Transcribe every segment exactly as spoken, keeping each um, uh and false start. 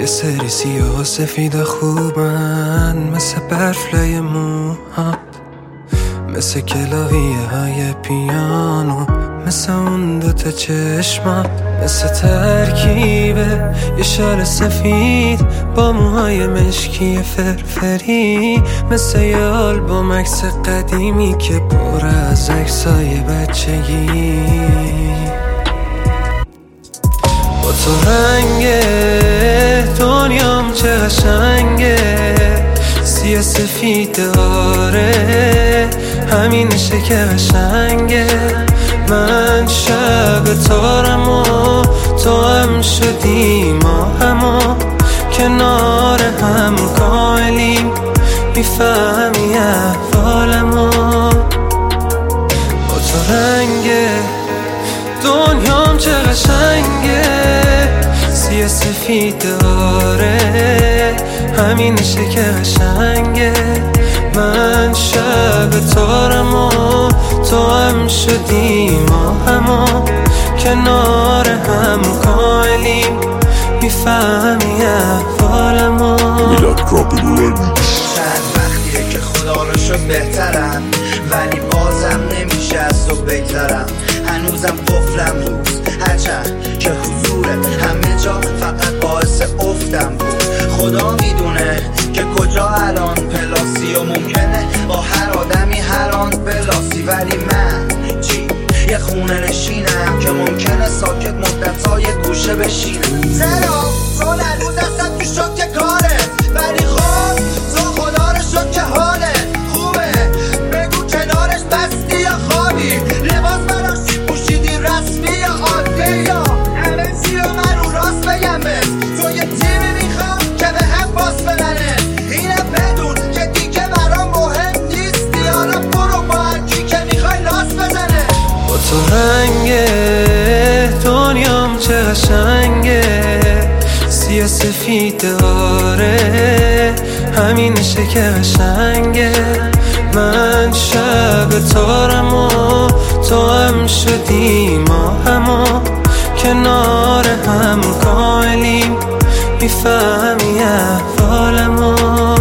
یه سری سیاه و سفید خوبن، مثل برف لای موها، مثل کلاویه های پیانو، مثل اون دوتا چشمات، مثل ترکیبه یه شال سفید با موهای مشکی فرفری، مثل یه آلبوم عکس قدیمی که پر از عکسای بچگی. با تو رنگه دنیام چه قشنگه، سیاه سفید داره همینشه که قشنگه. من شب تارم و تو هم شدی، ما همو کنار هم کاملیم، میفهمی احوالمو. با تو رنگه دنیام چه قشنگه، سیاه سفید داره همینشه که قشنگه. من شب تارم و تو هم شدی، ما همو کنار هم کاملیم، میفهمی احوالمو. چند وقتیه که خدا رو شد بهترم، ولی بازم نمیشه از تو بگذرم. هنوزم قفلم روز هرچند که حضوره همه جا فقط باعث افتم بود. خدا میدونه که کجا الان پلاسی و ممکنه با هر آدمی هر آن بلاسی، ولی من چی؟ یه خونه نشینم که ممکنه ساکت مدت‌های گوشه بشینم. زرا چون هنوز دستم تو شد کاره، ولی خب تو خدا رو شد که حاله خوبه. بگو کنارش بستی یا خوابی، لباس براشی پوشیدی رسمی یا عادی، یا همه چی رو من رو راست بگم بس. تو یه تیمی میخوام که به هم باس بدنه، اینم بدون که دیگه برام مهم نیستی. حالا برو با هرکی که میخوای لاس بزنه. با تو رنگه دنیام چه قشنگه، سیاه سفید داره همینشه که قشنگه. من شب تارم و تو هم شدی، ما همو کنار هم کاملیم، میفهمی احوالمو.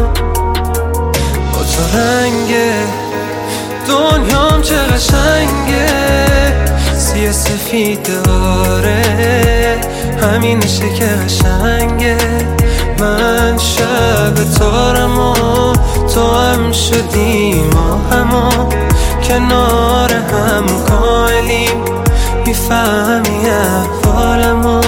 با تو رنگه دنیام چه قشنگه، سیاه سفید داره همینشه که قشنگه. من شب تارم و تو هم شدی، ما همو کنار هم کاملیم، میفهمی احوالمو.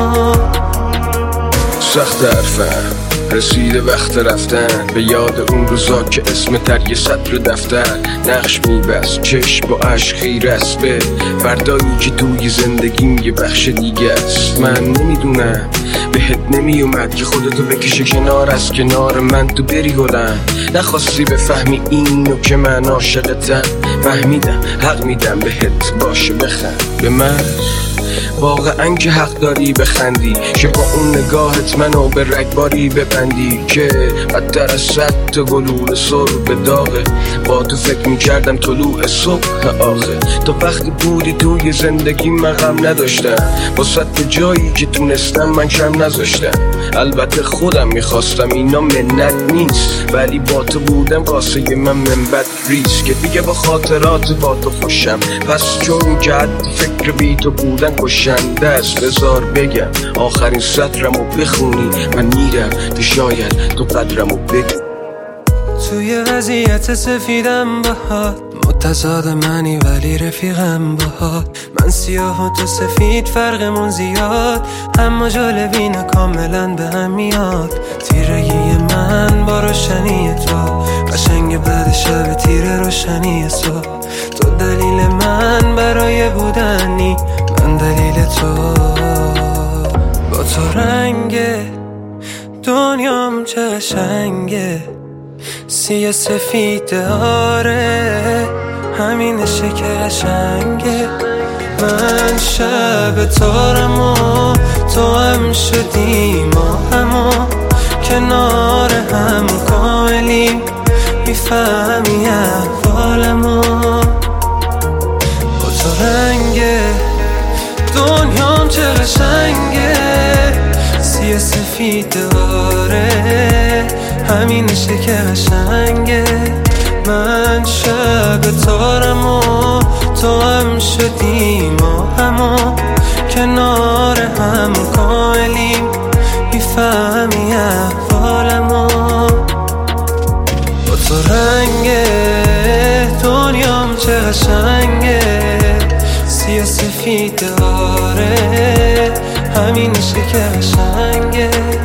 سخت حرفم رسیده وقت رفتن، به یاد اون روزا که اسم تر یه سطر دفتر نقش میبست، چشم با عشق خیره است به فردایی که توی زندگیم یه بخش دیگه است. من نمیدونم بهت نمیومد که خودتو بکشه کنار از کنار من تو بری گلم. نخواستی بفهمی اینو که من عاشقتم، فهمیدم حق میدم بهت باشه بخند به من. واقعا که حق داری بخندی، که با اون نگاهت منو به رگباری ببندی، که بدتر از صد تا گلوله سر به داغه. با تو فکر میکردم طلوع صبح آخه، تا وقتی بودی توی زندگی من غم نداشتم، با صد جایی که تونستم من کم نذاشتم. البته خودم میخواستم اینا منت نیست، ولی با تو بودم قاسه من منبت ریز، که دیگه با خاطرات با تو خوشم. پس چون که حد فکر بی تو بودن کشنده است، بذار بگم آخرین سطرمو بخونی، من میرم که شاید تو قدرمو بدی. توی وضعیت سفیدم باهات، متضاد منی ولی رفیقم باهات. من سیاه و تو سفید فرقمون زیاد، اما جالبینه کاملا به هم میاد. تیرگی من با روشنی تو، قشنگ بعد شب تیر روشنی صبح. تو دلیل من برای بودنی، من دلیل تو. با تو رنگه دنیام چه قشنگه، سیاه سفید داره همینشه که قشنگه. من شب تارم و تو هم شدی، ما همو کنار هم کاملیم، میفهمی احوالمو. با تو رنگه دنیام چه قشنگه، سیاه سفید سفید آره همینشه که قشنگه. من شب تارم و تو هم شدی ما همو کنار هم کاملیم میفهمی احوالمو. با تو رنگ دنیام چه قشنگه سیاه سفید آره همینشه که قشنگه.